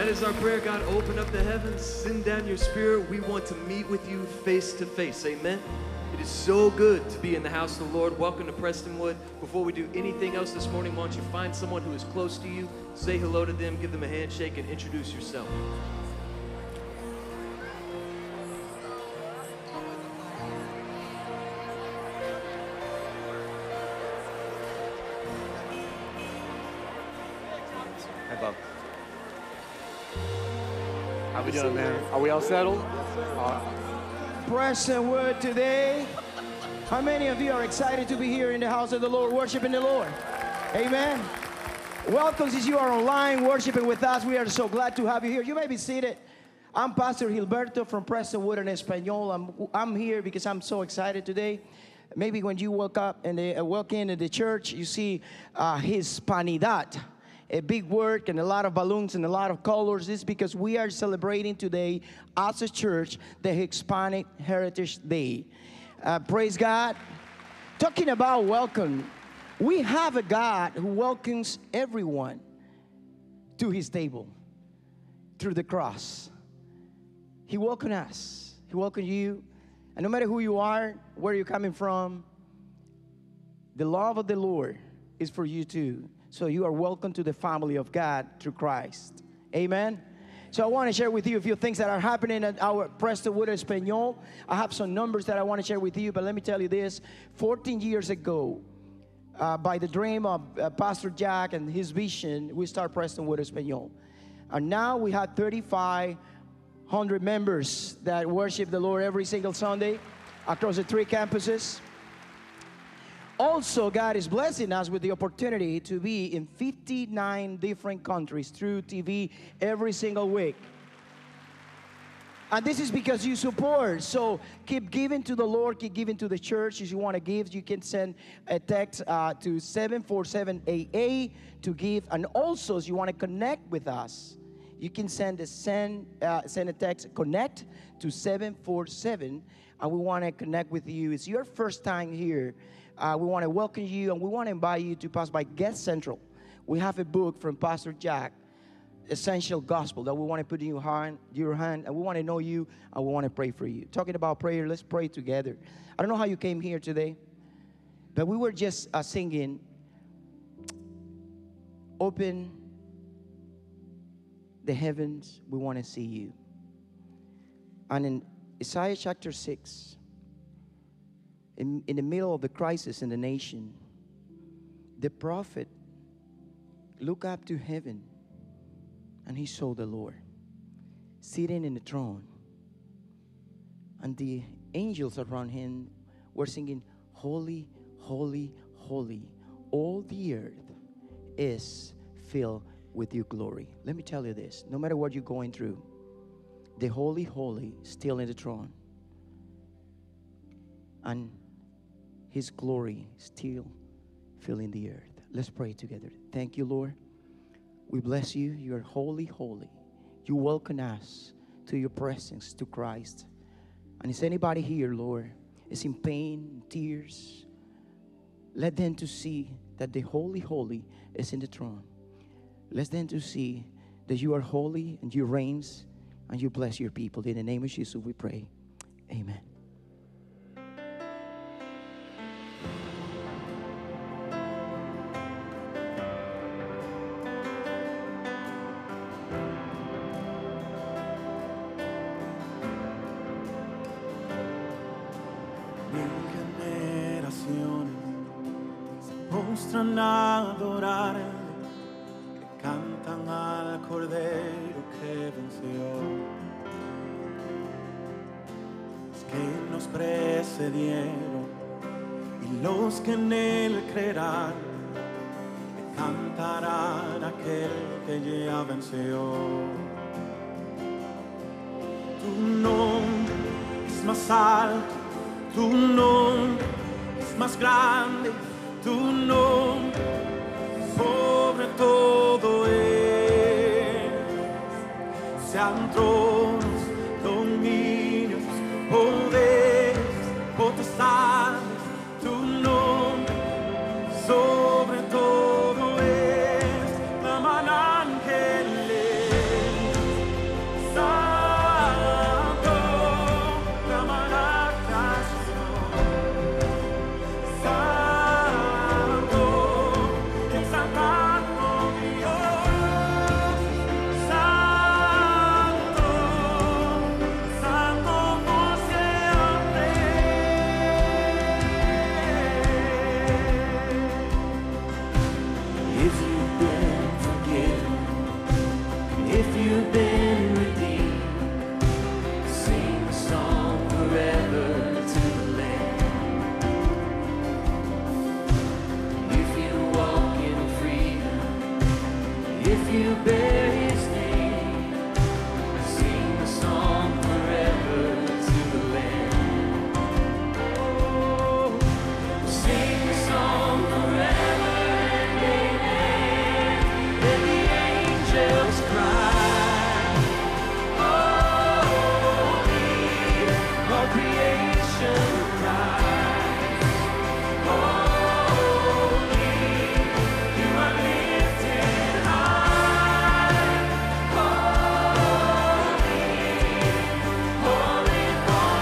That is our prayer. God, open up the heavens, send down your spirit. We want to meet with you face to face. Amen. It is so good to be in the house of the Lord. Welcome to Prestonwood. Before we do anything else this morning, why don't you find someone who is close to you, say hello to them, give them a handshake, and introduce yourself. Hi, Bob. How we doing, man? Are we all settled? Prestonwood today. How many of you are excited to be here in the house of the Lord, worshiping the Lord? Amen. Welcome since you are online worshiping with us. We are so glad to have you here. You may be seated. I'm Pastor Gilberto from Prestonwood en Español. I'm here because I'm so excited today. Maybe when you walk into the church, you see Hispanidad. A big word and a lot of balloons and a lot of colors. This is because we are celebrating today as a church the Hispanic Heritage Day. Praise God. Talking about welcome, we have a God who welcomes everyone to his table through the cross. He welcomed us. He welcomed you. And no matter who you are, where you're coming from, the love of the Lord is for you too. So you are welcome to the family of God through Christ. Amen. So I want to share with you a few things that are happening at our Prestonwood Español. I have some numbers that I want to share with you, but let me tell you this. 14 years ago, by the dream of Pastor Jack and his vision, we start Prestonwood Español. And now we have 3,500 members that worship the Lord every single Sunday across the 3 campuses. Also, God is blessing us with the opportunity to be in 59 different countries through TV every single week. And this is because you support. So keep giving to the Lord, keep giving to the church. If you want to give, you can send a text to 747AA to give. And also, if you want to connect with us, you can send a text, connect to 747, and we want to connect with you. It's your first time here. We want to welcome you, and we want to invite you to pass by Get Central. We have a book from Pastor Jack, Essential Gospel, that we want to put in your hand, and we want to know you, and we want to pray for you. Talking about prayer, let's pray together. I don't know how you came here today, but we were just singing, open the heavens, we want to see you. And in Isaiah chapter 6, in the middle of the crisis in the nation, the prophet looked up to heaven and he saw the Lord sitting in the throne. And the angels around him were singing, holy, holy, holy. All the earth is filled with your glory. Let me tell you this, no matter what you're going through, the holy, holy is still in the throne. And his glory still filling the earth. Let's pray together. Thank you, Lord. We bless you. You are holy, holy. You welcome us to your presence, to Christ. And is anybody here, Lord, is in pain, tears, let them to see that the holy, holy is in the throne. Let them to see that you are holy and you reigns and you bless your people. In the name of Jesus we pray. Amen. Postran a adorar, que cantan al Cordero que venció. Los que nos precedieron y los que en él creerán, le cantarán a aquel que ya venció. Tu nombre es más alto, tu nombre es más grande. Tu nombre sobre todo es, sean tronos, dominios, poderes, potestades, tu nombre sobre todo es, claman ángeles, you've been redeemed, sing a song forever to the Lamb. If you walk in freedom, if you bear His name, sing a song forever to the Lamb. Oh, sing a song forever and amen. Let the angels cry, holy, all creation cries, holy, you are lifted high, holy, holy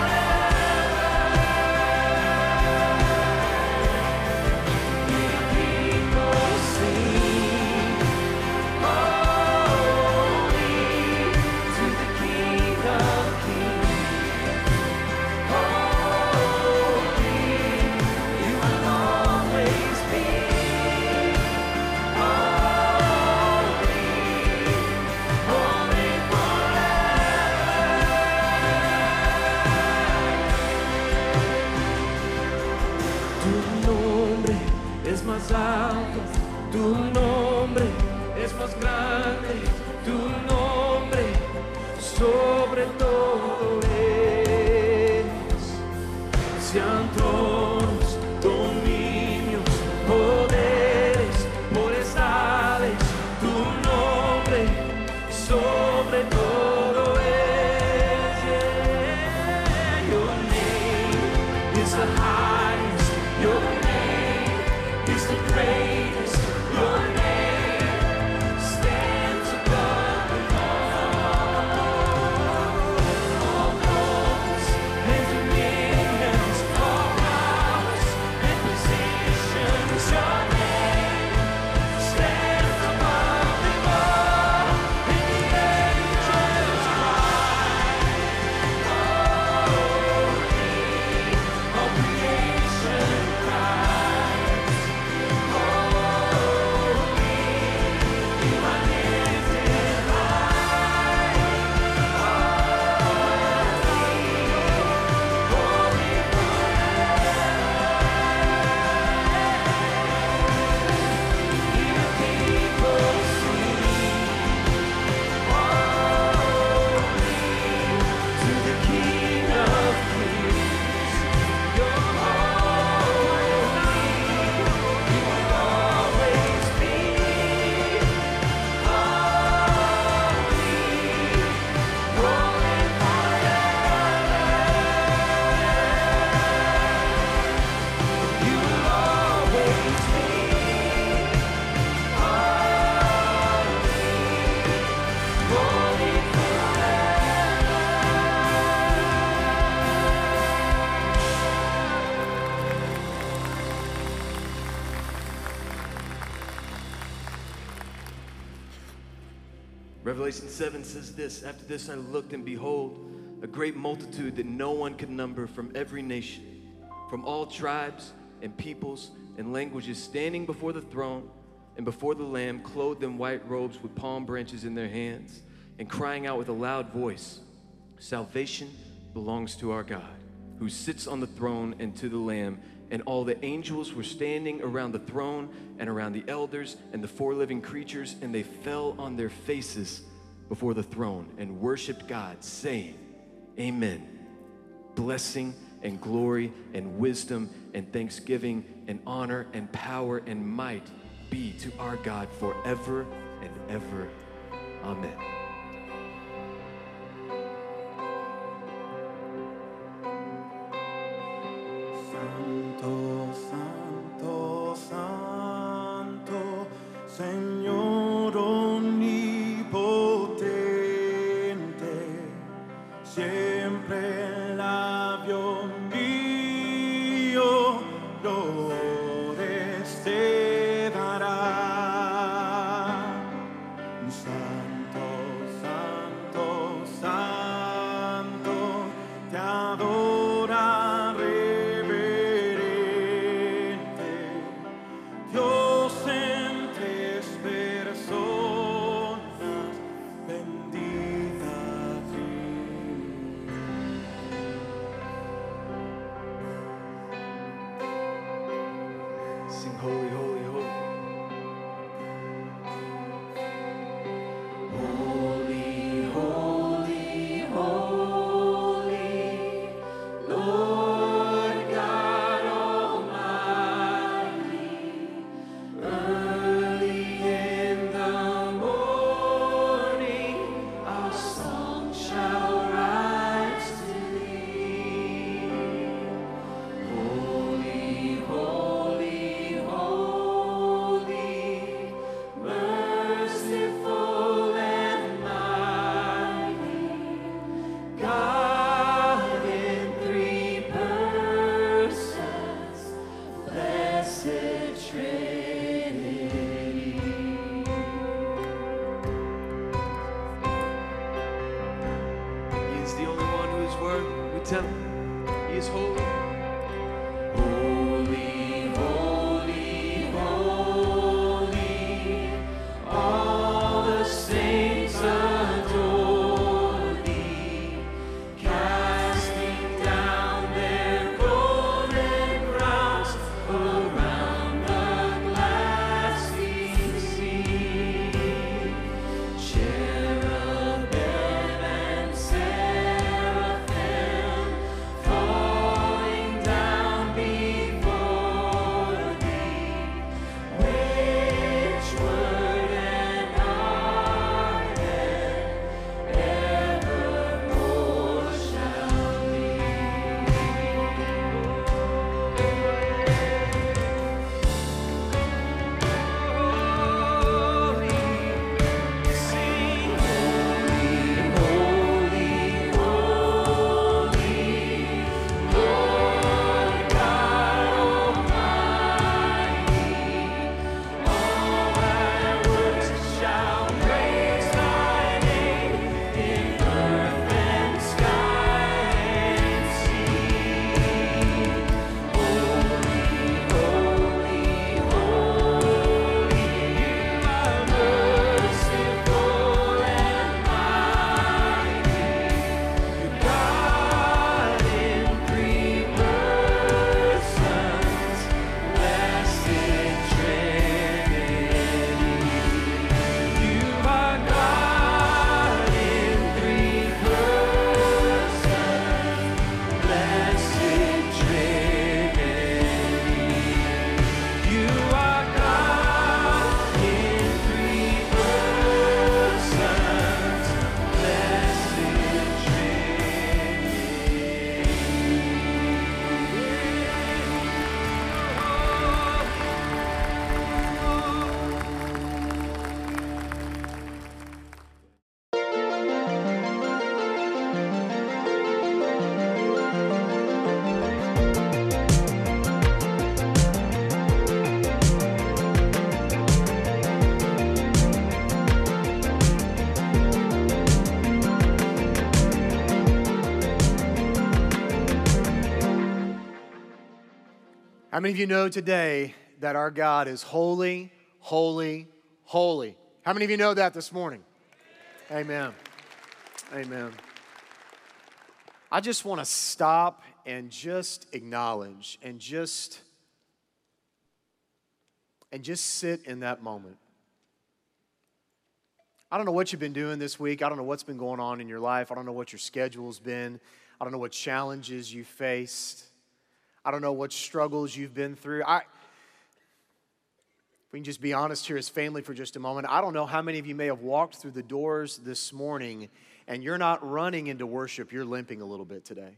forever. People sing, holy to the King of Kings. Holy, you will always be. Holy, holy forever. Tu nombre es más alto, tu nombre es más grande, tu nombre sobre todo es. Sean tronos, dominios, poderes, potestades, tu nombre sobre todo es. Yeah. Your name is the highest, your name is the greatest, your name stands above them all thrones and dominions, all powers and positions. Your name stands above them all, and the angels cry, holy, all creation cries, holy, you are lifted high, holy, hear people sing, holy to the King of Kings. You're holy, you will always be. Holy, holy forever. You will always be. Holy, holy Revelation 7 says this, after this I looked, and behold, a great multitude that no one could number, from every nation, from all tribes and peoples and languages, standing before the throne and before the Lamb, clothed in white robes with palm branches in their hands, and crying out with a loud voice, salvation belongs to our God, who sits on the throne, and to the Lamb. And all the angels were standing around the throne and around the elders and the four living creatures, and they fell on their faces before the throne and worshiped God, saying, Amen. Blessing and glory and wisdom and thanksgiving and honor and power and might be to our God forever and ever. Amen. Santo, santo, santo, Señor omnipotente, siempre el labio mío flores te dará. Santo, santo, santo, te adora reverente, Dios en tres personas. tell him. He is holy. Holy, holy, holy, all the saints adore thee, casting down their golden crowns around the glassy sea. Cherubim and seraphim falling down before thee, which word and amen evermore shall be. Sing holy, holy, holy, Lord God Almighty. All thy works shall praise thy name in earth and sky and sea. Holy, holy, holy, you are merciful and mighty. God in three persons, blessed Trinity. You are God in three persons, blessed Trinity. You are God in three persons, blessed How many of you know today that our God is holy, holy, holy? How many of you know that this morning? Amen. Amen. I just want to stop and just acknowledge and just sit in that moment. I don't know what you've been doing this week. I don't know what's been going on in your life. I don't know what your schedule's been. I don't know what challenges you faced. I don't know what struggles you've been through. If we can just be honest here as family for just a moment, I don't know how many of you may have walked through the doors this morning and you're not running into worship, you're limping a little bit today.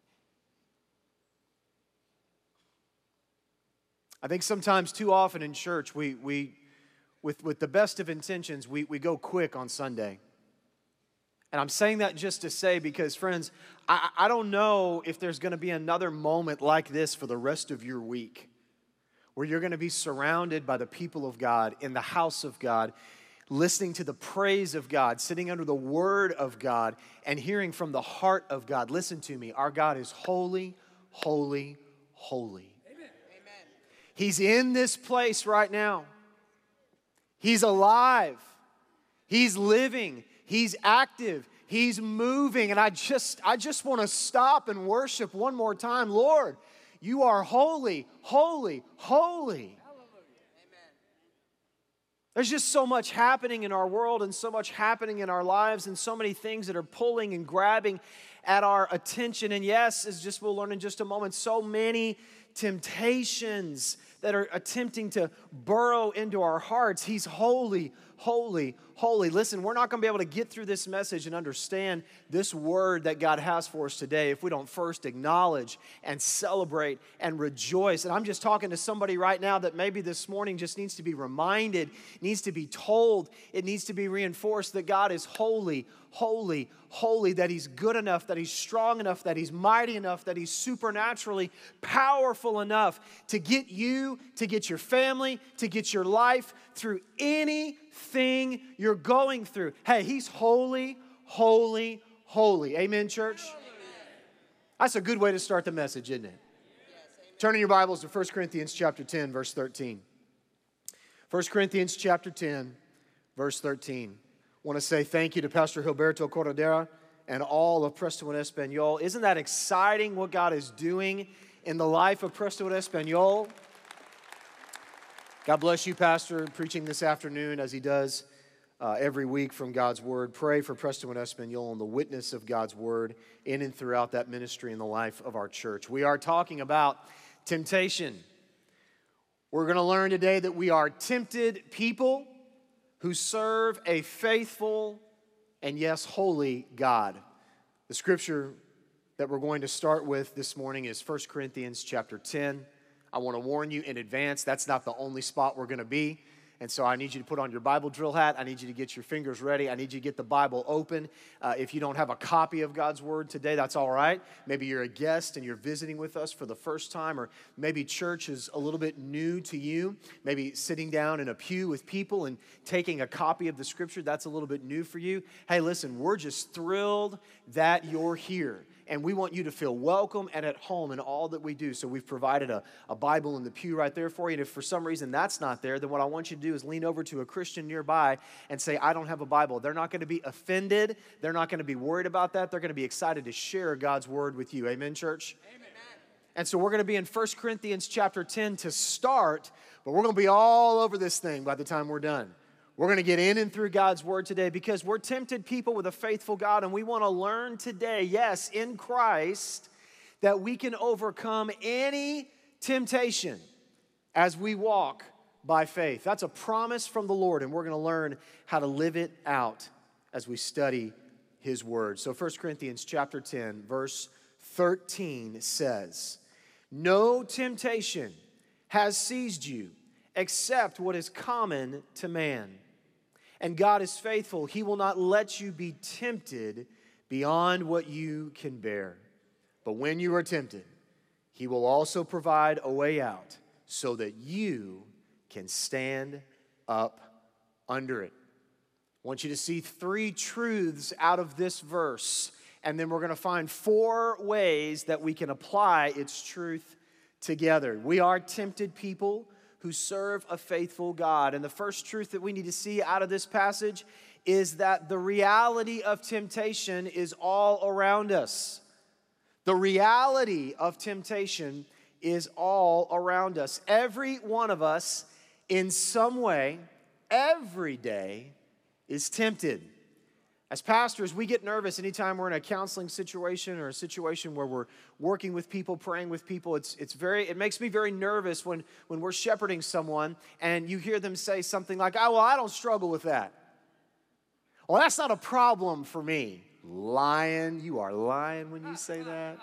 I think sometimes too often in church, with the best of intentions, we go quick on Sunday. And I'm saying that just to say, because friends, I don't know if there's going to be another moment like this for the rest of your week, where you're going to be surrounded by the people of God, in the house of God, listening to the praise of God, sitting under the word of God, and hearing from the heart of God. Listen to me, our God is holy, holy, holy. Amen. He's in this place right now. He's alive. He's living. He's active. He's moving. And I just want to stop and worship one more time. Lord, you are holy, holy, holy. There's just so much happening in our world and so much happening in our lives and so many things that are pulling and grabbing at our attention. And yes, as just we'll learn in just a moment, so many temptations that are attempting to burrow into our hearts. He's holy, holy, holy. Listen, we're not going to be able to get through this message and understand this word that God has for us today if we don't first acknowledge and celebrate and rejoice. And I'm just talking to somebody right now that maybe this morning just needs to be reminded, needs to be told, it needs to be reinforced that God is holy, holy, holy, that He's good enough, that He's strong enough, that He's mighty enough, that He's supernaturally powerful enough to get you, to get your family, to get your life through anything you're going through. Hey, He's holy, holy, holy. Amen, church? That's a good way to start the message, isn't it? Turn in your Bibles to 1 Corinthians chapter 10, verse 13. 1 Corinthians chapter 10, verse 13. I want to say thank you to Pastor Gilberto Corredera and all of Prestonwood Espanol. Isn't that exciting what God is doing in the life of Prestonwood Espanol? God bless you, Pastor, preaching this afternoon as he does every week from God's Word. Pray for Prestonwood Espanol and the witness of God's Word in and throughout that ministry in the life of our church. We are talking about temptation. We're going to learn today that we are tempted people who serve a faithful and, yes, holy God. The scripture that we're going to start with this morning is 1 Corinthians chapter 10. I want to warn you in advance, that's not the only spot we're going to be. And so I need you to put on your Bible drill hat. I need you to get your fingers ready. I need you to get the Bible open. If you don't have a copy of God's Word today, that's all right. Maybe you're a guest and you're visiting with us for the first time, or maybe church is a little bit new to you. Maybe sitting down in a pew with people and taking a copy of the Scripture, that's a little bit new for you. Hey, listen, we're just thrilled that you're here. And we want you to feel welcome and at home in all that we do. So we've provided a Bible in the pew right there for you. And if for some reason that's not there, then what I want you to do is lean over to a Christian nearby and say, I don't have a Bible. They're not going to be offended. They're not going to be worried about that. They're going to be excited to share God's Word with you. Amen, church? Amen. And so we're going to be in 1 Corinthians chapter 10 to start, but we're going to be all over this thing by the time we're done. We're going to get in and through God's Word today because we're tempted people with a faithful God, and we want to learn today, yes, in Christ, that we can overcome any temptation as we walk by faith. That's a promise from the Lord, and we're going to learn how to live it out as we study His Word. So 1 Corinthians chapter 10, verse 13 says, "No temptation has seized you except what is common to man. And God is faithful. He will not let you be tempted beyond what you can bear. But when you are tempted, He will also provide a way out so that you can stand up under it." I want you to see three truths out of this verse, and then we're going to find four ways that we can apply its truth together. We are tempted people who serve a faithful God. And the first truth that we need to see out of this passage is that the reality of temptation is all around us. The reality of temptation is all around us. Every one of us, in some way, every day, is tempted. As pastors, we get nervous anytime we're in a counseling situation or a situation where we're working with people, praying with people. It makes me very nervous when we're shepherding someone and you hear them say something like, "Oh, well, I don't struggle with that." "Well, that's not a problem for me." Lying, you are lying when you say that.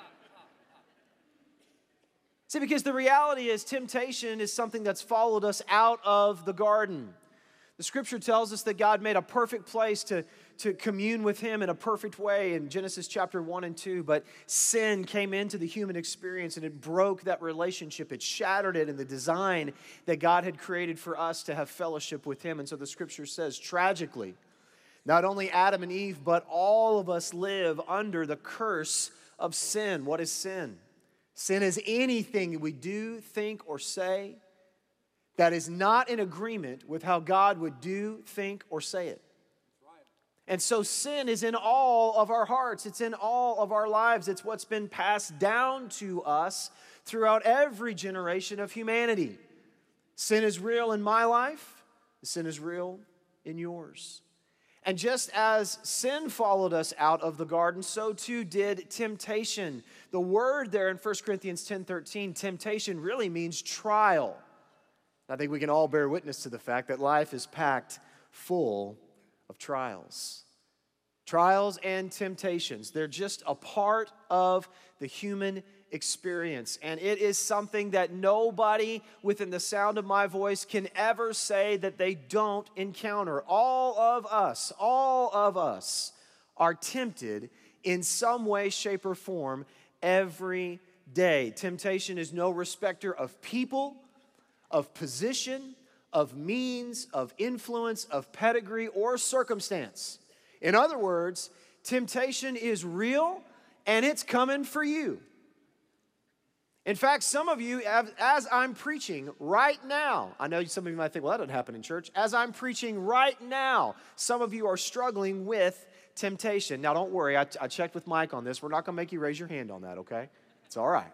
See, because the reality is temptation is something that's followed us out of the garden. The scripture tells us that God made a perfect place to commune with Him in a perfect way in Genesis chapter 1 and 2. But sin came into the human experience and it broke that relationship. It shattered it in the design that God had created for us to have fellowship with Him. And so the scripture says, tragically, not only Adam and Eve, but all of us live under the curse of sin. What is sin? Sin is anything we do, think, or say that is not in agreement with how God would do, think, or say it. And so sin is in all of our hearts. It's in all of our lives. It's what's been passed down to us throughout every generation of humanity. Sin is real in my life. Sin is real in yours. And just as sin followed us out of the garden, so too did temptation. The word there in 1 Corinthians 10:13, temptation really means trial. I think we can all bear witness to the fact that life is packed full of trials. Trials and temptations, they're just a part of the human experience. And it is something that nobody within the sound of my voice can ever say that they don't encounter. All of us are tempted in some way, shape, or form every day. Temptation is no respecter of people, of position, of means, of influence, of pedigree, or circumstance. In other words, temptation is real and it's coming for you. In fact, some of you, as I'm preaching right now, I know some of you might think, well, that doesn't happen in church. As I'm preaching right now, some of you are struggling with temptation. Now, don't worry. I checked with Mike on this. We're not going to make you raise your hand on that, okay? It's all right.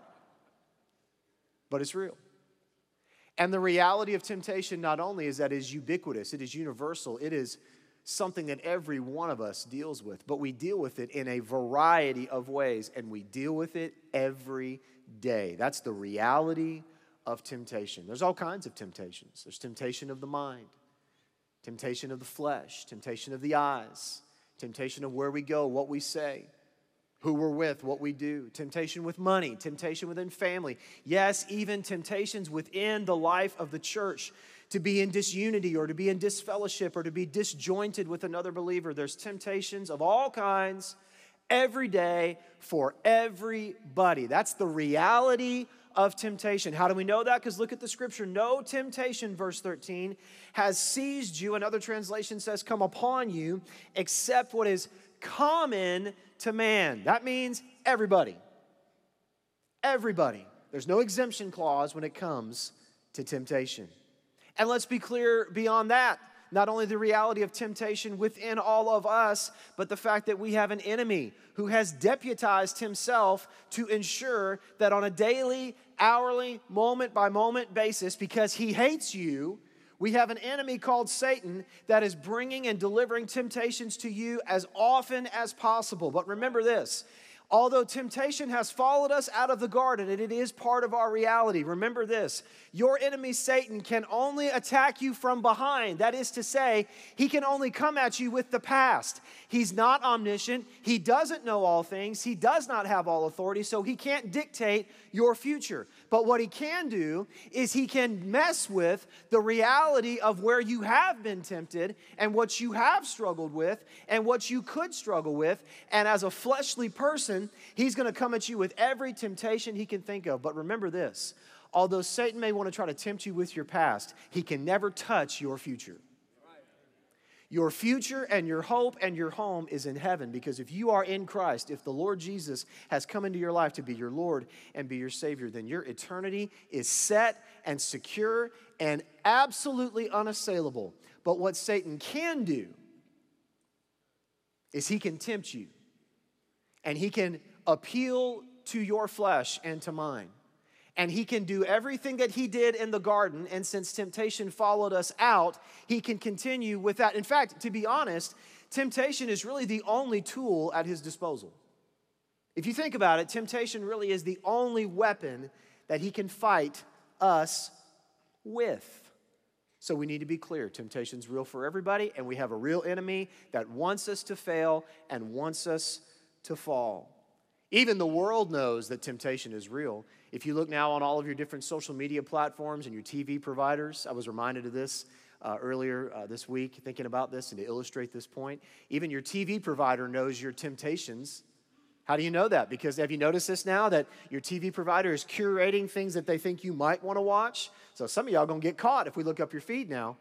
But it's real. And the reality of temptation not only is that it is ubiquitous, it is universal, it is something that every one of us deals with, but we deal with it in a variety of ways, and we deal with it every day. That's the reality of temptation. There's all kinds of temptations. There's temptation of the mind, temptation of the flesh, temptation of the eyes, temptation of where we go, what we say, who we're with, what we do, temptation with money, temptation within family. Yes, even temptations within the life of the church to be in disunity or to be in disfellowship or to be disjointed with another believer. There's temptations of all kinds every day for everybody. That's the reality of temptation. How do we know that? Because look at the scripture. No temptation, verse 13, has seized you. Another translation says, come upon you, except what is common to man. That means everybody. Everybody. There's no exemption clause when it comes to temptation. And let's be clear beyond that. Not only the reality of temptation within all of us, but the fact that we have an enemy who has deputized himself to ensure that on a daily, hourly, moment-by-moment basis, because he hates you, we have an enemy called Satan that is bringing and delivering temptations to you as often as possible. But remember this, although temptation has followed us out of the garden and it is part of our reality, remember this, your enemy Satan can only attack you from behind. That is to say, he can only come at you with the past. He's not omniscient. He doesn't know all things. He does not have all authority, so he can't dictate your future. But what he can do is he can mess with the reality of where you have been tempted and what you have struggled with and what you could struggle with. And as a fleshly person, he's going to come at you with every temptation he can think of. But remember this, although Satan may want to try to tempt you with your past, he can never touch your future. Your future and your hope and your home is in heaven, because if you are in Christ, if the Lord Jesus has come into your life to be your Lord and be your Savior, then your eternity is set and secure and absolutely unassailable. But what Satan can do is he can tempt you, and he can appeal to your flesh and to mine. And he can do everything that he did in the garden, and since temptation followed us out, he can continue with that. In fact, to be honest, temptation is really the only tool at his disposal. If you think about it, temptation really is the only weapon that he can fight us with. So we need to be clear, temptation's real for everybody, and we have a real enemy that wants us to fail and wants us to fall. Even the world knows that temptation is real. If you look now on all of your different social media platforms and your TV providers, I was reminded of this earlier this week, thinking about this and to illustrate this point. Even your TV provider knows your temptations. How do you know that? Because have you noticed this now, that your TV provider is curating things that they think you might want to watch? So some of y'all are going to get caught if we look up your feed now.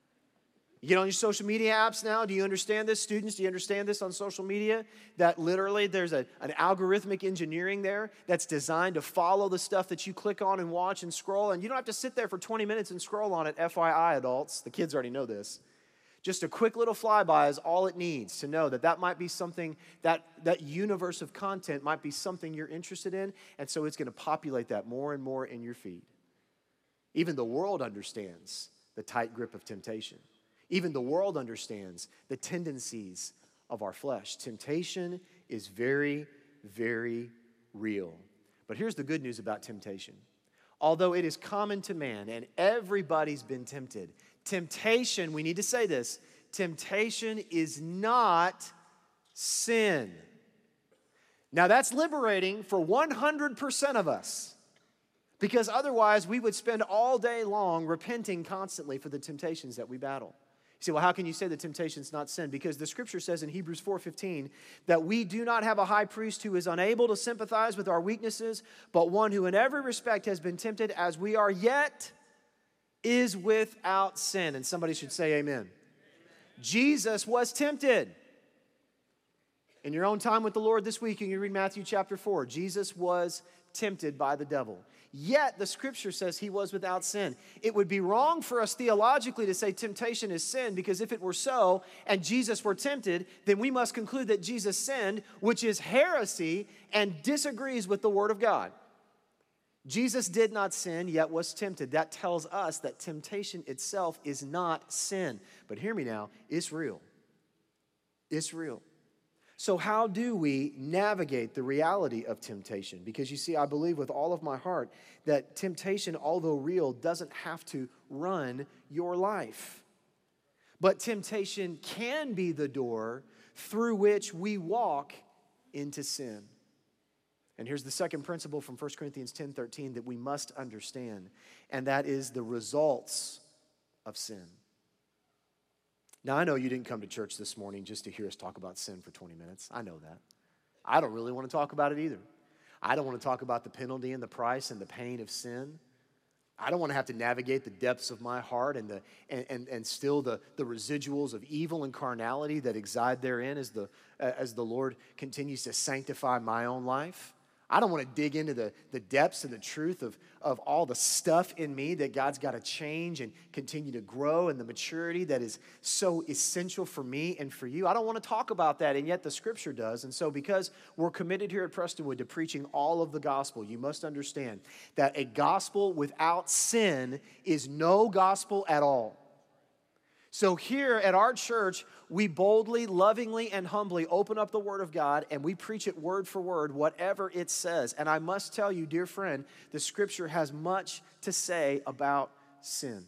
You get on your social media apps now. Do you understand this? Students, do you understand this on social media? That literally there's an algorithmic engineering there that's designed to follow the stuff that you click on and watch and scroll. And you don't have to sit there for 20 minutes and scroll on it, FYI adults. The kids already know this. Just a quick little flyby is all it needs to know that might be something, that universe of content might be something you're interested in. And so it's going to populate that more and more in your feed. Even the world understands the tight grip of temptation. Even the world understands the tendencies of our flesh. Temptation is very, very real. But here's the good news about temptation. Although it is common to man and everybody's been tempted, temptation, we need to say this, temptation is not sin. Now that's liberating for 100% of us, because otherwise we would spend all day long repenting constantly for the temptations that we battle. You say, well, how can you say that temptation is not sin? Because the scripture says in Hebrews 4:15 that we do not have a high priest who is unable to sympathize with our weaknesses, but one who in every respect has been tempted as we are, yet is without sin. And somebody should say amen. Amen. Jesus was tempted. In your own time with the Lord this week, you can read Matthew chapter 4. Jesus was tempted by the devil. Yet the scripture says he was without sin. It would be wrong for us theologically to say temptation is sin, because if it were so and Jesus were tempted, then we must conclude that Jesus sinned, which is heresy and disagrees with the Word of God. Jesus did not sin, yet was tempted. That tells us that temptation itself is not sin. But hear me now, it's real. It's real. So how do we navigate the reality of temptation? Because you see, I believe with all of my heart that temptation, although real, doesn't have to run your life. But temptation can be the door through which we walk into sin. And here's the second principle from 1 Corinthians 10:13 that we must understand, and that is the results of sin. Now, I know you didn't come to church this morning just to hear us talk about sin for 20 minutes. I know that. I don't really want to talk about it either. I don't want to talk about the penalty and the price and the pain of sin. I don't want to have to navigate the depths of my heart and still the residuals of evil and carnality that reside therein as the Lord continues to sanctify my own life. I don't want to dig into the depths and the truth of all the stuff in me that God's got to change and continue to grow, and the maturity that is so essential for me and for you. I don't want to talk about that, and yet the Scripture does. And so because we're committed here at Prestonwood to preaching all of the gospel, you must understand that a gospel without sin is no gospel at all. So here at our church, we boldly, lovingly, and humbly open up the Word of God, and we preach it word for word, whatever it says. And I must tell you, dear friend, the Scripture has much to say about sin.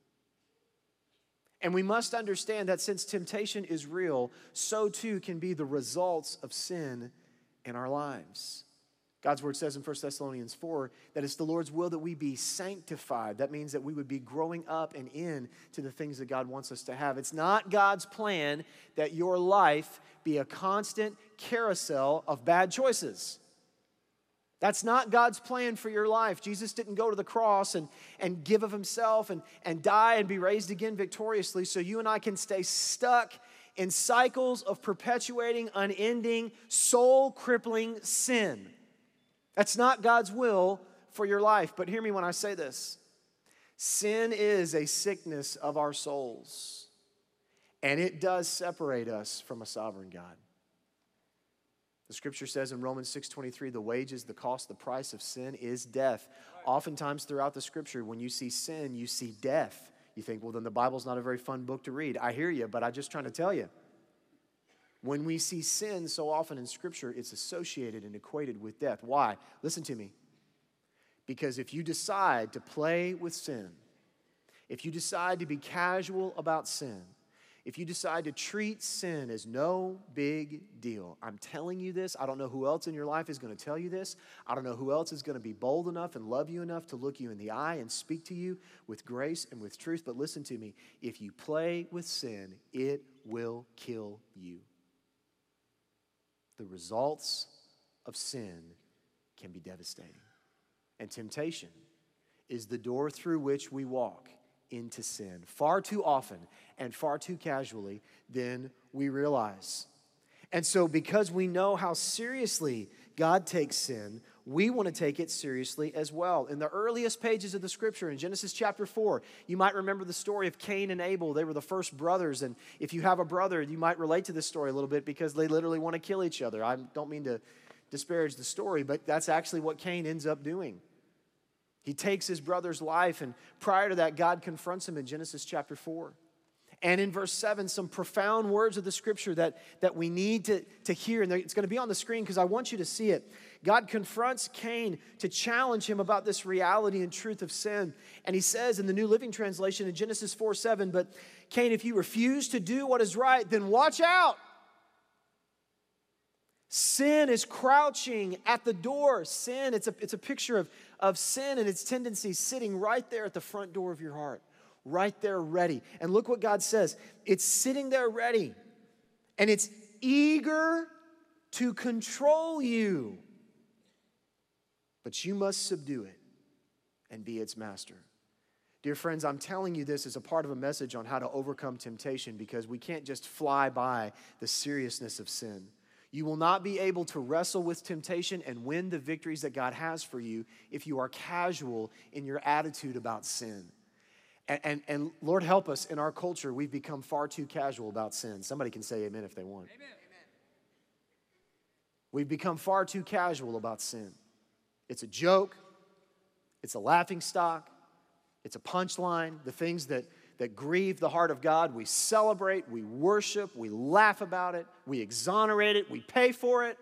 And we must understand that since temptation is real, so too can be the results of sin in our lives. God's word says in 1 Thessalonians 4 that it's the Lord's will that we be sanctified. That means that we would be growing up and in to the things that God wants us to have. It's not God's plan that your life be a constant carousel of bad choices. That's not God's plan for your life. Jesus didn't go to the cross and give of himself and die and be raised again victoriously so you and I can stay stuck in cycles of perpetuating, unending, soul-crippling sin. That's not God's will for your life. But hear me when I say this. Sin is a sickness of our souls, and it does separate us from a sovereign God. The Scripture says in Romans 6:23, the wages, the cost, the price of sin is death. Oftentimes throughout the Scripture, when you see sin, you see death. You think, well, then the Bible's not a very fun book to read. I hear you, but I'm just trying to tell you. When we see sin so often in Scripture, it's associated and equated with death. Why? Listen to me. Because if you decide to play with sin, if you decide to be casual about sin, if you decide to treat sin as no big deal, I'm telling you this. I don't know who else in your life is going to tell you this. I don't know who else is going to be bold enough and love you enough to look you in the eye and speak to you with grace and with truth. But listen to me. If you play with sin, it will kill you. The results of sin can be devastating. And temptation is the door through which we walk into sin far too often and far too casually than we realize. And so because we know how seriously God takes sin, we want to take it seriously as well. In the earliest pages of the Scripture, in Genesis chapter 4, you might remember the story of Cain and Abel. They were the first brothers, and if you have a brother, you might relate to this story a little bit because they literally want to kill each other. I don't mean to disparage the story, but that's actually what Cain ends up doing. He takes his brother's life, and prior to that, God confronts him in Genesis chapter 4. And in verse 7, some profound words of the Scripture that we need to hear. And it's going to be on the screen because I want you to see it. God confronts Cain to challenge him about this reality and truth of sin. And he says in the New Living Translation in Genesis 4:7, but Cain, if you refuse to do what is right, then watch out. Sin is crouching at the door. Sin, it's a picture of sin and its tendencies sitting right there at the front door of your heart. Right there ready. And look what God says. It's sitting there ready. And it's eager to control you. But you must subdue it and be its master. Dear friends, I'm telling you this as a part of a message on how to overcome temptation because we can't just fly by the seriousness of sin. You will not be able to wrestle with temptation and win the victories that God has for you if you are casual in your attitude about sin. And Lord, help us, in our culture, we've become far too casual about sin. Somebody can say amen if they want. Amen. We've become far too casual about sin. It's a joke. It's a laughing stock. It's a punchline. The things that grieve the heart of God, we celebrate, we worship, we laugh about it, we exonerate it, we pay for it.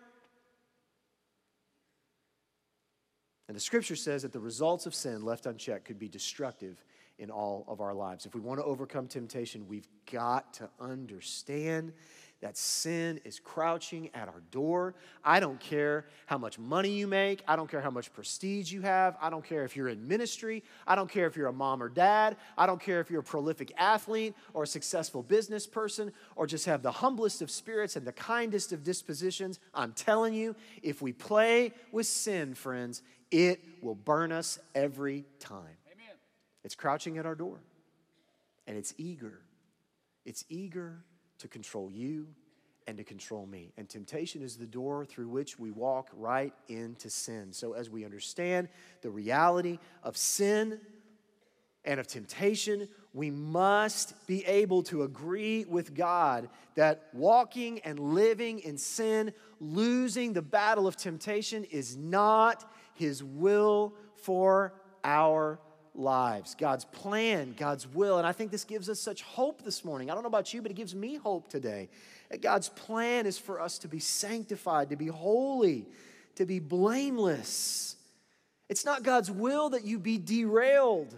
And the scripture says that the results of sin left unchecked could be destructive in all of our lives. If we want to overcome temptation, we've got to understand that sin is crouching at our door. I don't care how much money you make. I don't care how much prestige you have. I don't care if you're in ministry. I don't care if you're a mom or dad. I don't care if you're a prolific athlete or a successful business person or just have the humblest of spirits and the kindest of dispositions. I'm telling you, if we play with sin, friends, it will burn us every time. Amen. It's crouching at our door, and it's eager. It's eager to control you and to control me. And temptation is the door through which we walk right into sin. So as we understand the reality of sin and of temptation, we must be able to agree with God that walking and living in sin, losing the battle of temptation, is not His will for our lives. God's plan, God's will. And I think this gives us such hope this morning. I don't know about you, but it gives me hope today. That God's plan is for us to be sanctified, to be holy, to be blameless. It's not God's will that you be derailed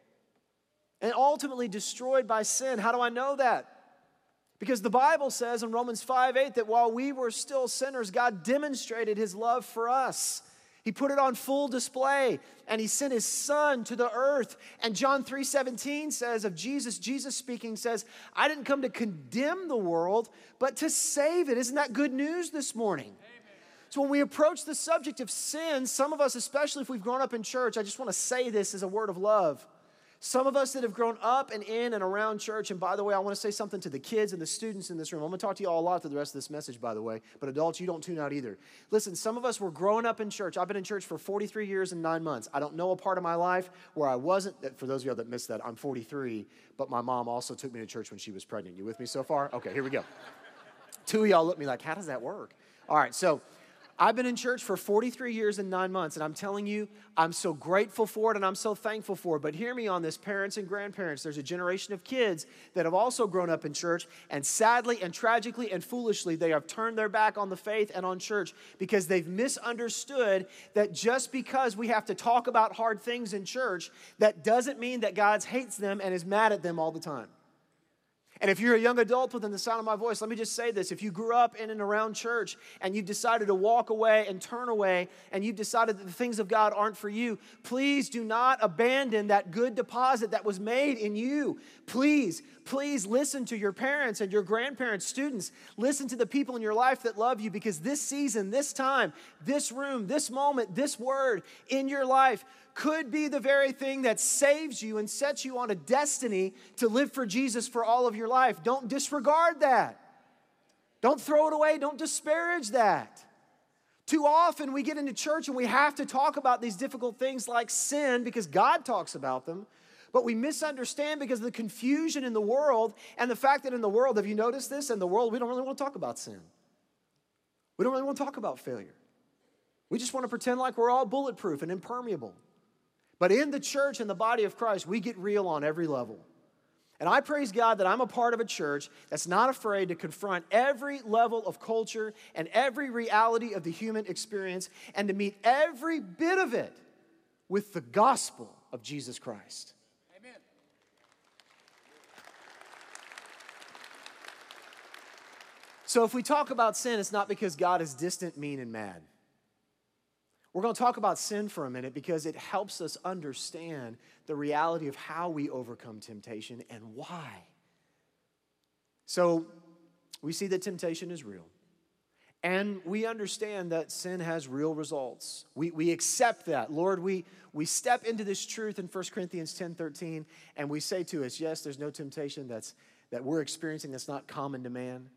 and ultimately destroyed by sin. How do I know that? Because the Bible says in Romans 5:8 that while we were still sinners, God demonstrated His love for us. He put it on full display, and He sent His Son to the earth. And John 3:17 says of Jesus speaking says, I didn't come to condemn the world, but to save it. Isn't that good news this morning? Amen. So when we approach the subject of sin, some of us, especially if we've grown up in church, I just want to say this as a word of love. Some of us that have grown up and in and around church, and by the way, I want to say something to the kids and the students in this room. I'm going to talk to you all a lot through the rest of this message, by the way, but adults, you don't tune out either. Listen, some of us were growing up in church. I've been in church for 43 years and 9 months. I don't know a part of my life where I wasn't. For those of you that missed that, I'm 43, but my mom also took me to church when she was pregnant. You with me so far? Okay, here we go. Two of y'all look at me like, how does that work? All right, so I've been in church for 43 years and 9 months, and I'm telling you, I'm so grateful for it and I'm so thankful for it. But hear me on this, parents and grandparents. There's a generation of kids that have also grown up in church, and sadly and tragically and foolishly, they have turned their back on the faith and on church because they've misunderstood that just because we have to talk about hard things in church, that doesn't mean that God hates them and is mad at them all the time. And if you're a young adult within the sound of my voice, let me just say this. If you grew up in and around church and you've decided to walk away and turn away and you've decided that the things of God aren't for you, please do not abandon that good deposit that was made in you. Please listen to your parents and your grandparents, students. Listen to the people in your life that love you, because this season, this time, this room, this moment, this word in your life could be the very thing that saves you and sets you on a destiny to live for Jesus for all of your life. Don't disregard that. Don't throw it away. Don't disparage that. Too often we get into church and we have to talk about these difficult things like sin because God talks about them, but we misunderstand because of the confusion in the world and the fact that in the world, have you noticed this? In the world, we don't really want to talk about sin. We don't really want to talk about failure. We just want to pretend like we're all bulletproof and impermeable. But in the church and the body of Christ, we get real on every level. And I praise God that I'm a part of a church that's not afraid to confront every level of culture and every reality of the human experience and to meet every bit of it with the gospel of Jesus Christ. Amen. So if we talk about sin, it's not because God is distant, mean, and mad. We're going to talk about sin for a minute because it helps us understand the reality of how we overcome temptation and why. So we see that temptation is real. And we understand that sin has real results. We accept that. Lord, we step into this truth in 1 Corinthians 10:13, and we say to us, yes, there's no temptation that we're experiencing that's not common to man.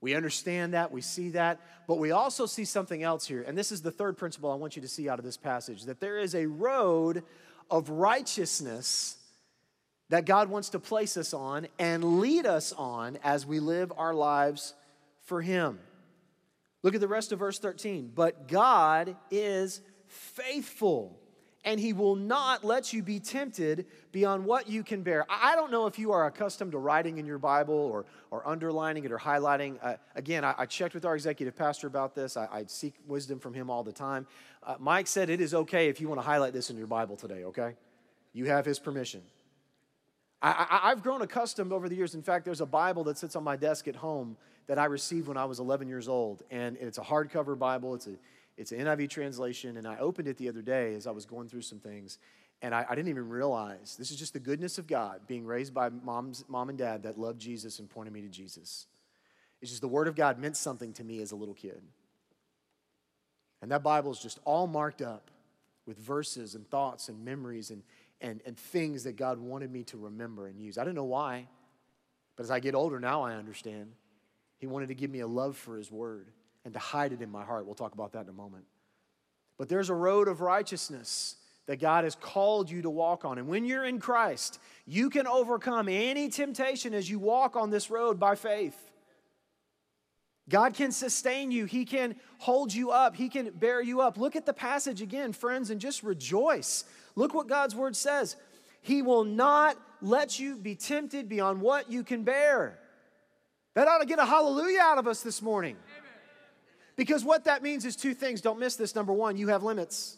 We understand that, we see that, but we also see something else here. And this is the third principle I want you to see out of this passage, that there is a road of righteousness that God wants to place us on and lead us on as we live our lives for Him. Look at the rest of verse 13. But God is faithful, and He will not let you be tempted beyond what you can bear. I don't know if you are accustomed to writing in your Bible or underlining it or highlighting. Again, I checked with our executive pastor about this. I seek wisdom from him all the time. Mike said it is okay if you want to highlight this in your Bible today, okay? You have his permission. I've grown accustomed over the years. In fact, there's a Bible that sits on my desk at home that I received when I was 11 years old. And it's a hardcover Bible. It's an NIV translation. And I opened it the other day as I was going through some things. And I didn't even realize, this is just the goodness of God, being raised by mom and dad that loved Jesus and pointed me to Jesus. It's just the Word of God meant something to me as a little kid. And that Bible is just all marked up with verses and thoughts and memories and things that God wanted me to remember and use. I didn't know why, but as I get older now I understand. He wanted to give me a love for His Word and to hide it in my heart. We'll talk about that in a moment. But there's a road of righteousness that God has called you to walk on. And when you're in Christ, you can overcome any temptation as you walk on this road by faith. God can sustain you. He can hold you up. He can bear you up. Look at the passage again, friends, and just rejoice. Look what God's Word says. He will not let you be tempted beyond what you can bear. That ought to get a hallelujah out of us this morning. Amen. Because what that means is two things. Don't miss this. Number one, you have limits.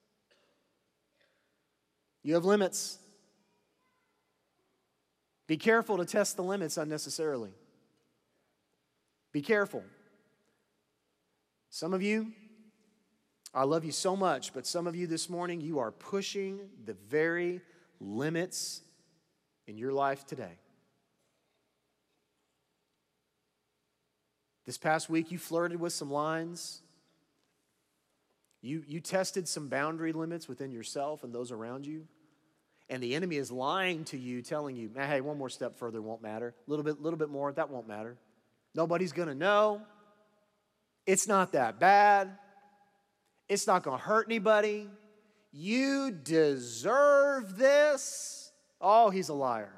You have limits. Be careful to test the limits unnecessarily. Be careful. Some of you, I love you so much, but some of you this morning, you are pushing the very limits in your life today. This past week, you flirted with some lines. You tested some boundary limits within yourself and those around you. And the enemy is lying to you, telling you, hey, one more step further won't matter. A little bit more, that won't matter. Nobody's going to know. It's not that bad. It's not going to hurt anybody. You deserve this. Oh, he's a liar.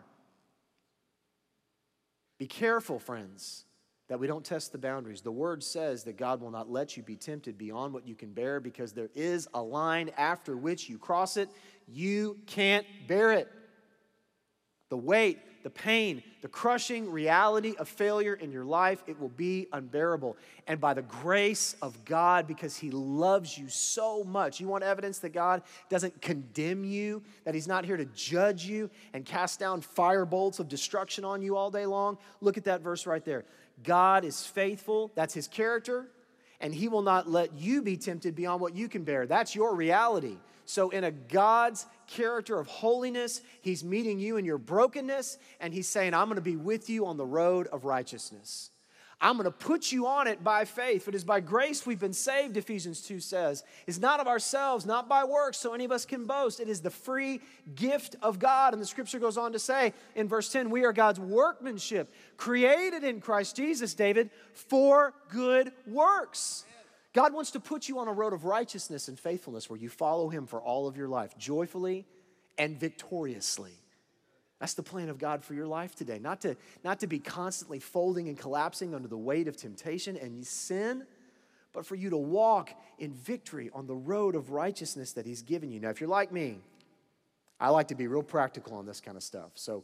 Be careful, friends, that we don't test the boundaries. The Word says that God will not let you be tempted beyond what you can bear, because there is a line after which you cross it, you can't bear it. The weight, the pain, the crushing reality of failure in your life, it will be unbearable. And by the grace of God, because He loves you so much, you want evidence that God doesn't condemn you, that He's not here to judge you and cast down fire bolts of destruction on you all day long? Look at that verse right there. God is faithful, that's His character, and He will not let you be tempted beyond what you can bear. That's your reality. So in a God's character of holiness, He's meeting you in your brokenness, and He's saying, I'm going to be with you on the road of righteousness. I'm going to put you on it by faith. For it is by grace we've been saved, Ephesians 2 says. It's not of ourselves, not by works, so any of us can boast. It is the free gift of God. And the Scripture goes on to say in verse 10, we are God's workmanship, created in Christ Jesus, David, for good works. God wants to put you on a road of righteousness and faithfulness where you follow Him for all of your life, joyfully and victoriously. That's the plan of God for your life today. Not to be constantly folding and collapsing under the weight of temptation and sin, but for you to walk in victory on the road of righteousness that He's given you. Now, if you're like me, I like to be real practical on this kind of stuff. So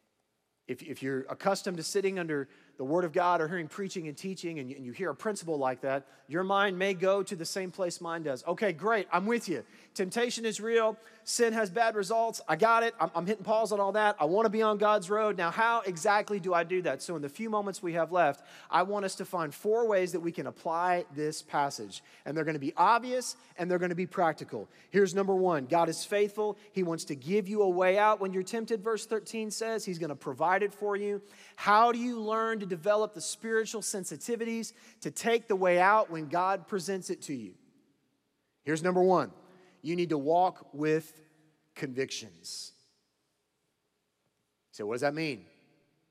if you're accustomed to sitting under the Word of God or hearing preaching and teaching, and you hear a principle like that, your mind may go to the same place mine does. Okay, great, I'm with you. Temptation is real. Sin has bad results. I got it. I'm hitting pause on all that. I want to be on God's road. Now, how exactly do I do that? So in the few moments we have left, I want us to find 4 ways that we can apply this passage. And they're going to be obvious, and they're going to be practical. Here's number 1. God is faithful. He wants to give you a way out when you're tempted, verse 13 says. He's going to provide it for you. How do you learn to develop the spiritual sensitivities to take the way out when God presents it to you? Here's number 1. You need to walk with convictions. So what does that mean?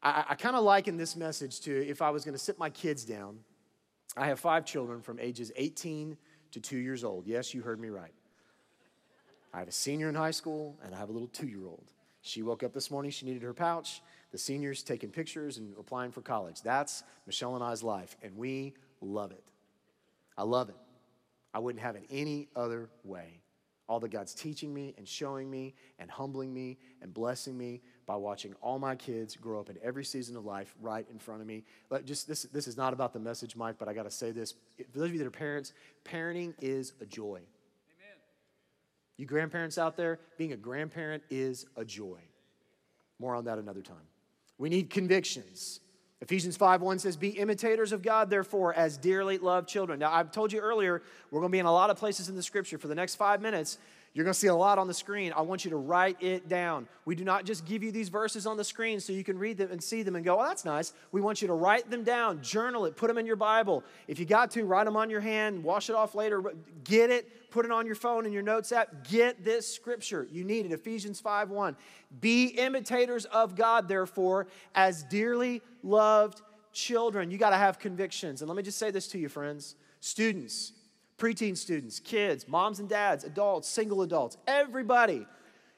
I kind of liken this message to if I was going to sit my kids down. I have 5 children from ages 18 to 2 years old. Yes, you heard me right. I have a senior in high school, and I have a little 2-year-old. She woke up this morning, she needed her pouch. The senior's taking pictures and applying for college. That's Michelle and I's life, and we love it. I love it. I wouldn't have it any other way. All that God's teaching me and showing me and humbling me and blessing me by watching all my kids grow up in every season of life right in front of me. But just this is not about the message, Mike, but I got to say this. For those of you that are parents, parenting is a joy. Amen. You grandparents out there, being a grandparent is a joy. More on that another time. We need convictions. Ephesians 5:1 says, be imitators of God, therefore, as dearly loved children. Now, I've told you earlier, we're going to be in a lot of places in the Scripture. For the next 5 minutes, you're going to see a lot on the screen. I want you to write it down. We do not just give you these verses on the screen so you can read them and see them and go, oh, that's nice. We want you to write them down, journal it, put them in your Bible. If you got to, write them on your hand, wash it off later, get it, put it on your phone in your notes app. Get this Scripture. You need it. Ephesians 5:1. Be imitators of God, therefore, as dearly loved children. You got to have convictions. And let me just say this to you, friends. Students, preteen students, kids, moms and dads, adults, single adults, everybody,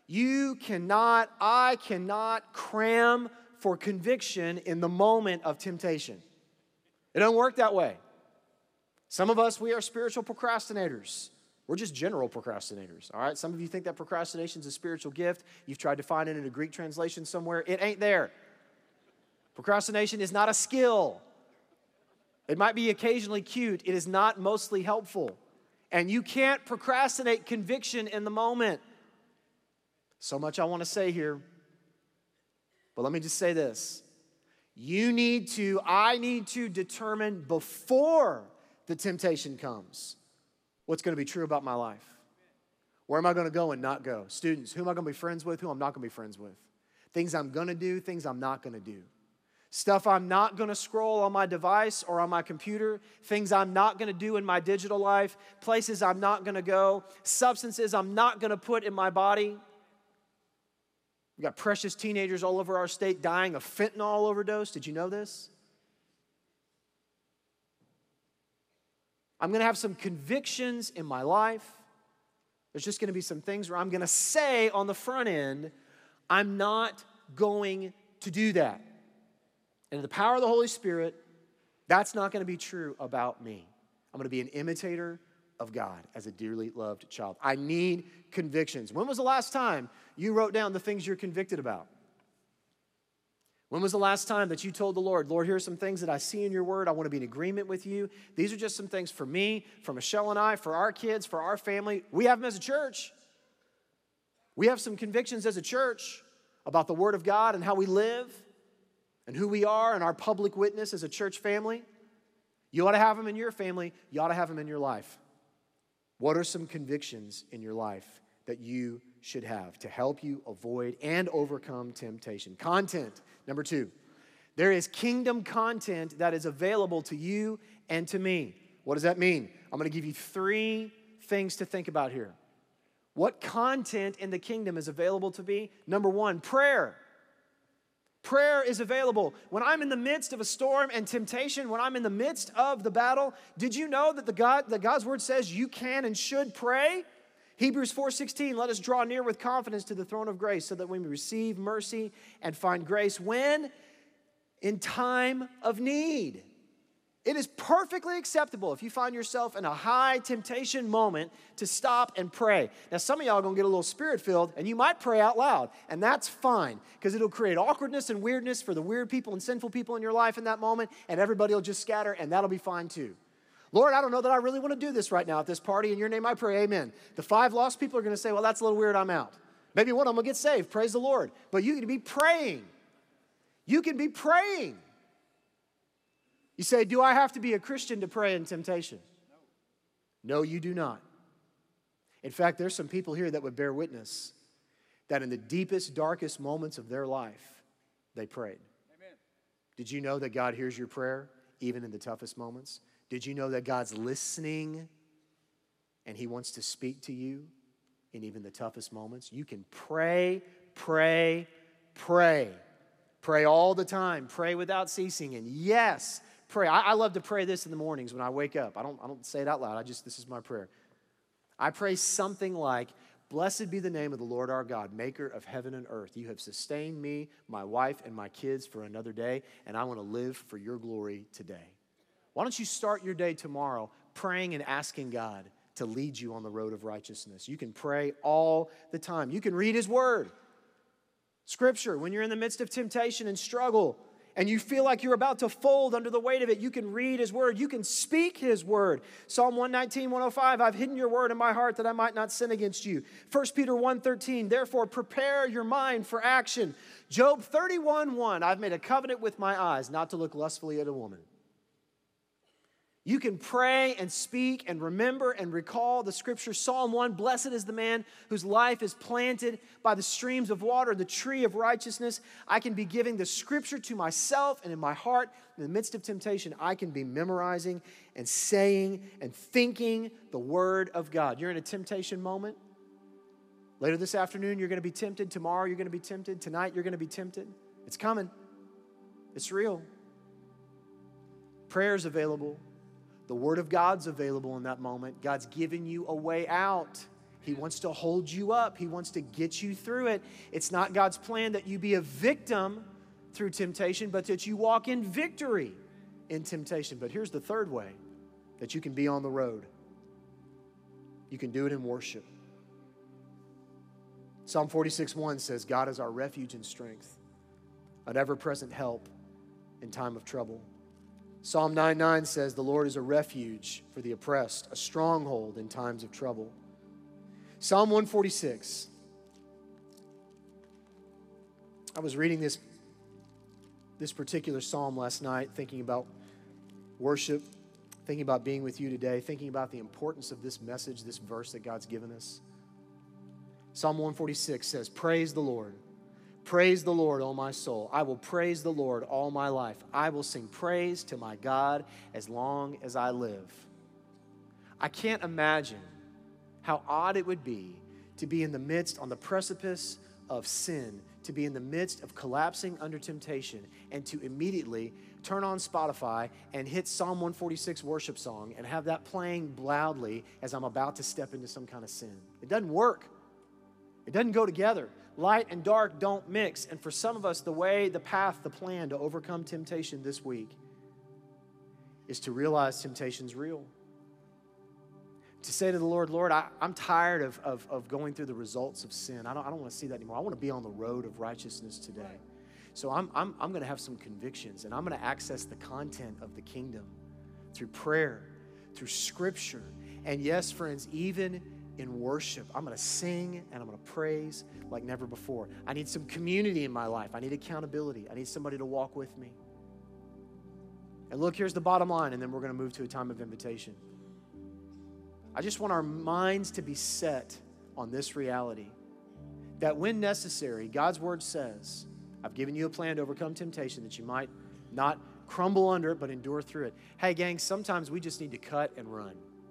I cannot cram for conviction in the moment of temptation. It doesn't work that way. Some of us, we are spiritual procrastinators. We're just general procrastinators, all right? Some of you think that procrastination is a spiritual gift. You've tried to find it in a Greek translation somewhere. It ain't there. Procrastination is not a skill. It might be occasionally cute. It is not mostly helpful. And you can't procrastinate conviction in the moment. So much I want to say here. But let me just say this. I need to determine before the temptation comes what's going to be true about my life. Where am I going to go and not go? Students, who am I going to be friends with, who I'm not going to be friends with? Things I'm going to do, things I'm not going to do. Stuff I'm not going to scroll on my device or on my computer. Things I'm not going to do in my digital life. Places I'm not going to go. Substances I'm not going to put in my body. We've got precious teenagers all over our state dying of fentanyl overdose. Did you know this? I'm going to have some convictions in my life. There's just going to be some things where I'm going to say on the front end, I'm not going to do that. And in the power of the Holy Spirit, that's not going to be true about me. I'm going to be an imitator of God as a dearly loved child. I need convictions. When was the last time you wrote down the things you're convicted about? When was the last time that you told the Lord, Lord, here are some things that I see in your word. I want to be in agreement with you. These are just some things for me, for Michelle and I, for our kids, for our family. We have them as a church. We have some convictions as a church about the word of God and how we live and who we are and our public witness as a church family. You ought to have them in your family. You ought to have them in your life. What are some convictions in your life that you should have to help you avoid and overcome temptation? Content, number 2. There is kingdom content that is available to you and to me. What does that mean? I'm going to give you 3 things to think about here. What content in the kingdom is available to me? Number 1, prayer. Prayer is available. When I'm in the midst of a storm and temptation, when I'm in the midst of the battle, did you know that God's word says you can and should pray? Hebrews 4:16, let us draw near with confidence to the throne of grace so that we may receive mercy and find grace when? In time of need. It is perfectly acceptable if you find yourself in a high temptation moment to stop and pray. Now, some of y'all are going to get a little spirit-filled, and you might pray out loud, and that's fine because it'll create awkwardness and weirdness for the weird people and sinful people in your life in that moment, and everybody will just scatter, and that'll be fine too. Lord, I don't know that I really want to do this right now at this party. In your name I pray, amen. The 5 lost people are going to say, well, that's a little weird, I'm out. Maybe one of them will get saved, praise the Lord. But you can be praying. You can be praying. You say, do I have to be a Christian to pray in temptation? No, you do not. In fact, there's some people here that would bear witness that in the deepest, darkest moments of their life, they prayed. Amen. Did you know that God hears your prayer even in the toughest moments? Did you know that God's listening and He wants to speak to you in even the toughest moments? You can pray, pray, pray. Pray all the time. Pray without ceasing. And yes, pray. I love to pray this in the mornings when I wake up. I don't say it out loud. This is my prayer. I pray something like, blessed be the name of the Lord our God, maker of heaven and earth. You have sustained me, my wife, and my kids for another day, and I want to live for your glory today. Why don't you start your day tomorrow praying and asking God to lead you on the road of righteousness? You can pray all the time. You can read His Word. Scripture, when you're in the midst of temptation and struggle, and you feel like you're about to fold under the weight of it, you can read His Word. You can speak His Word. Psalm 119, 105, I've hidden your word in my heart that I might not sin against you. 1 Peter 1:13, therefore prepare your mind for action. Job 31:1, I've made a covenant with my eyes not to look lustfully at a woman. You can pray and speak and remember and recall the Scripture. Psalm 1, blessed is the man whose life is planted by the streams of water, the tree of righteousness. I can be giving the Scripture to myself and in my heart. In the midst of temptation, I can be memorizing and saying and thinking the Word of God. You're in a temptation moment. Later this afternoon, you're going to be tempted. Tomorrow, you're going to be tempted. Tonight, you're going to be tempted. It's coming. It's real. Prayer's available. The Word of God's available in that moment. God's given you a way out. He wants to hold you up. He wants to get you through it. It's not God's plan that you be a victim through temptation, but that you walk in victory in temptation. But here's the third way that you can be on the road. You can do it in worship. Psalm 46:1 says, God is our refuge and strength, an ever-present help in time of trouble. Psalm 9:9 says, the Lord is a refuge for the oppressed, a stronghold in times of trouble. Psalm 146. I was reading this particular psalm last night, thinking about worship, thinking about being with you today, thinking about the importance of this message, this verse that God's given us. Psalm 146 says, praise the Lord. Praise the Lord, O my soul. I will praise the Lord all my life. I will sing praise to my God as long as I live. I can't imagine how odd it would be to be in the midst, on the precipice of sin, to be in the midst of collapsing under temptation, and to immediately turn on Spotify and hit Psalm 146 worship song and have that playing loudly as I'm about to step into some kind of sin. It doesn't work. It doesn't go together. Light and dark don't mix. And for some of us, the way, the path, the plan to overcome temptation this week is to realize temptation's real. To say to the Lord, Lord, I'm tired of going through the results of sin. I don't want to see that anymore. I want to be on the road of righteousness today. So I'm going to have some convictions, and I'm going to access the content of the kingdom through prayer, through Scripture. And yes, friends, even in worship, I'm going to sing and I'm going to praise like never before. I need some community in my life. I need accountability. I need somebody to walk with me. And look, here's the bottom line, and then we're going to move to a time of invitation. I just want our minds to be set on this reality that when necessary, God's word says, I've given you a plan to overcome temptation that you might not crumble under it, but endure through it. Hey, gang, sometimes we just need to cut and run.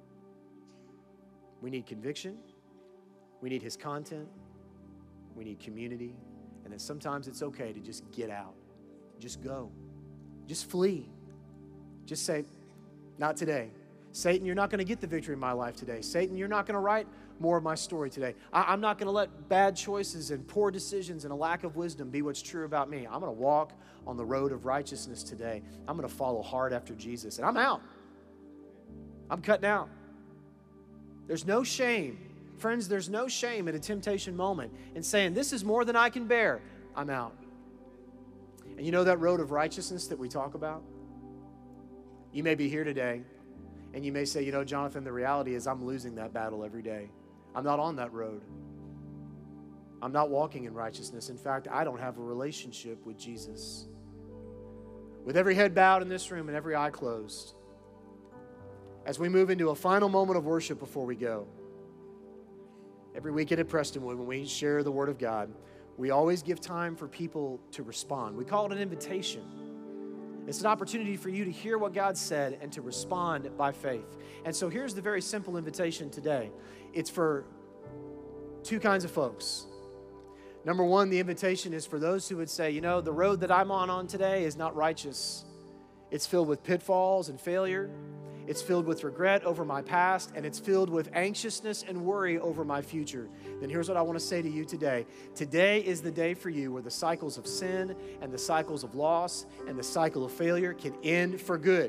We need conviction. We need His content. We need community. And then sometimes it's okay to just get out. Just go. Just flee. Just say, not today. Satan, you're not going to get the victory in my life today. Satan, you're not going to write more of my story today. I'm not going to let bad choices and poor decisions and a lack of wisdom be what's true about me. I'm going to walk on the road of righteousness today. I'm going to follow hard after Jesus. And I'm out. I'm cutting out. There's no shame. Friends, there's no shame at a temptation moment in saying, this is more than I can bear. I'm out. And you know that road of righteousness that we talk about? You may be here today, and you may say, you know, Jonathan, the reality is I'm losing that battle every day. I'm not on that road. I'm not walking in righteousness. In fact, I don't have a relationship with Jesus. With every head bowed in this room and every eye closed, as we move into a final moment of worship before we go, every weekend at Prestonwood, when we share the Word of God, we always give time for people to respond. We call it an invitation. It's an opportunity for you to hear what God said and to respond by faith. And so here's the very simple invitation today. It's for two kinds of folks. Number one, the invitation is for those who would say, you know, the road that I'm on today is not righteous. It's filled with pitfalls and failure. It's filled with regret over my past, and it's filled with anxiousness and worry over my future. Then here's what I want to say to you today. Today is the day for you where the cycles of sin and the cycles of loss and the cycle of failure can end for good.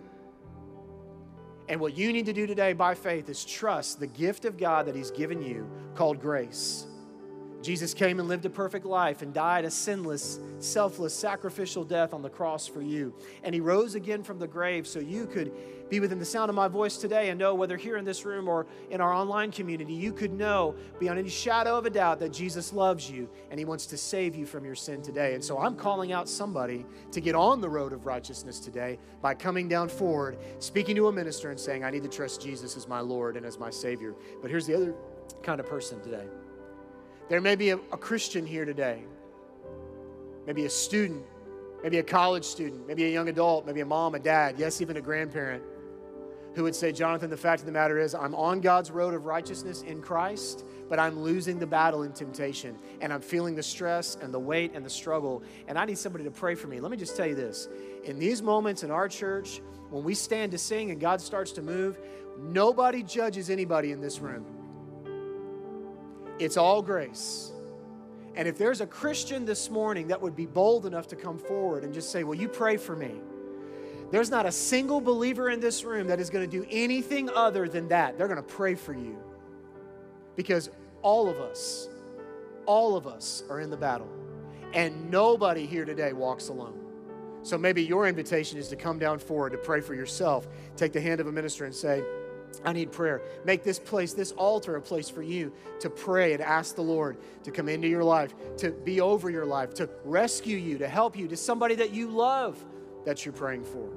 And what you need to do today by faith is trust the gift of God that He's given you called grace. Jesus came and lived a perfect life and died a sinless, selfless, sacrificial death on the cross for you. And He rose again from the grave so you could be within the sound of my voice today and know, whether here in this room or in our online community, you could know beyond any shadow of a doubt that Jesus loves you and He wants to save you from your sin today. And so I'm calling out somebody to get on the road of righteousness today by coming down forward, speaking to a minister and saying, I need to trust Jesus as my Lord and as my Savior. But here's the other kind of person today. There may be a Christian here today, maybe a student, maybe a college student, maybe a young adult, maybe a mom, a dad, yes, even a grandparent, who would say, Jonathan, the fact of the matter is I'm on God's road of righteousness in Christ, but I'm losing the battle in temptation, and I'm feeling the stress and the weight and the struggle, and I need somebody to pray for me. Let me just tell you this. In these moments in our church, when we stand to sing and God starts to move, nobody judges anybody in this room. It's all grace. And if there's a Christian this morning that would be bold enough to come forward and just say, will you pray for me? There's not a single believer in this room that is going to do anything other than that. They're going to pray for you. Because all of us are in the battle. And nobody here today walks alone. So maybe your invitation is to come down forward to pray for yourself. Take the hand of a minister and say, I need prayer. Make this place, this altar, a place for you to pray and ask the Lord to come into your life, to be over your life, to rescue you, to help you, to somebody that you love that you're praying for.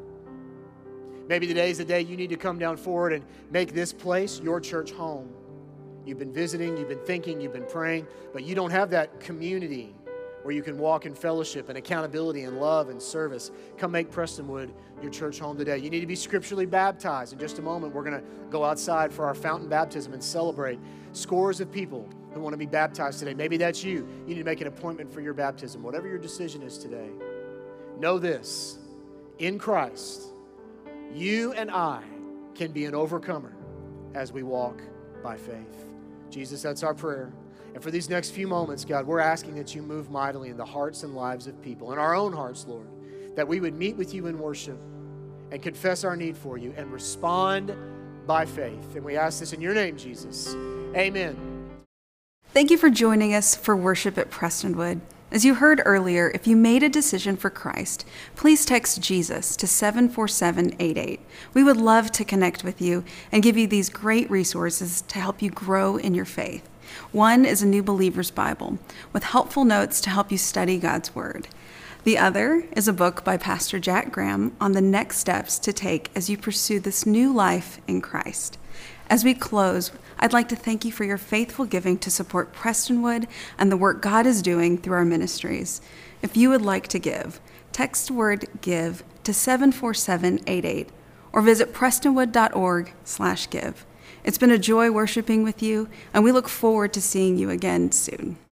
Maybe today is the day you need to come down forward and make this place your church home. You've been visiting, you've been thinking, you've been praying, but you don't have that community where you can walk in fellowship and accountability and love and service. Come make Prestonwood your church home today. You need to be scripturally baptized. In just a moment, we're going to go outside for our fountain baptism and celebrate scores of people who want to be baptized today. Maybe that's you. You need to make an appointment for your baptism. Whatever your decision is today, know this. In Christ, you and I can be an overcomer as we walk by faith. Jesus, that's our prayer. And for these next few moments, God, we're asking that you move mightily in the hearts and lives of people, in our own hearts, Lord, that we would meet with you in worship and confess our need for you and respond by faith. And we ask this in your name, Jesus. Amen. Thank you for joining us for worship at Prestonwood. As you heard earlier, if you made a decision for Christ, please text Jesus to 74788. We would love to connect with you and give you these great resources to help you grow in your faith. One is a New Believer's Bible with helpful notes to help you study God's Word. The other is a book by Pastor Jack Graham on the next steps to take as you pursue this new life in Christ. As we close, I'd like to thank you for your faithful giving to support Prestonwood and the work God is doing through our ministries. If you would like to give, text the word GIVE to 74788 or visit prestonwood.org/give. It's been a joy worshiping with you, and we look forward to seeing you again soon.